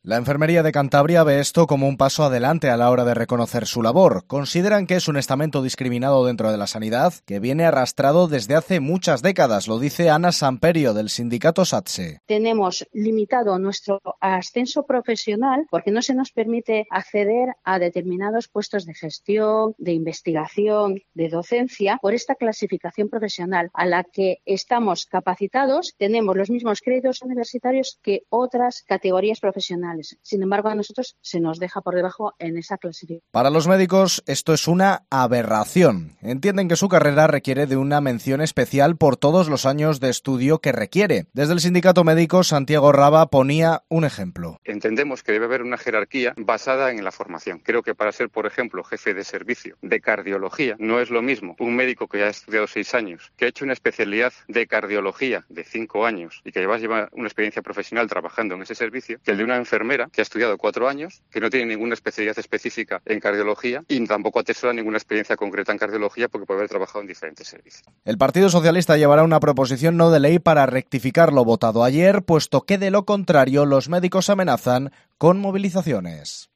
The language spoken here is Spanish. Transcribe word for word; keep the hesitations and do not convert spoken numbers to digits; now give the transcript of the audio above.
La Enfermería de Cantabria ve esto como un paso adelante a la hora de reconocer su labor. Consideran que es un estamento discriminado dentro de la sanidad que viene arrastrado desde hace muchas décadas, lo dice Ana Samperio del sindicato SATSE. Tenemos limitado nuestro ascenso profesional porque no se nos permite acceder a determinados puestos de gestión, de investigación, de docencia por esta clasificación profesional a la que estamos capacitados. Tenemos los mismos créditos universitarios que otras categorías profesionales. Sin embargo, a nosotros se nos deja por debajo en esa clasificación. Para los médicos, esto es una aberración. Entienden que su carrera requiere de una mención especial por todos los años de estudio que requiere. Desde el sindicato médico, Santiago Raba ponía un ejemplo. Entendemos que debe haber una jerarquía basada en la formación. Creo que para ser, por ejemplo, jefe de servicio de cardiología, no es lo mismo un médico que ha estudiado seis años, que ha hecho una especialidad de cardiología de cinco años y que además lleva una experiencia profesional trabajando en ese servicio, que el de una enfermera que ha estudiado cuatro años, que no tiene ninguna especialidad específica en cardiología y tampoco atesora ninguna experiencia concreta en cardiología porque puede haber trabajado en diferentes servicios. El Partido Socialista llevará una proposición no de ley para rectificar lo votado ayer, puesto que de lo contrario los médicos amenazan con movilizaciones.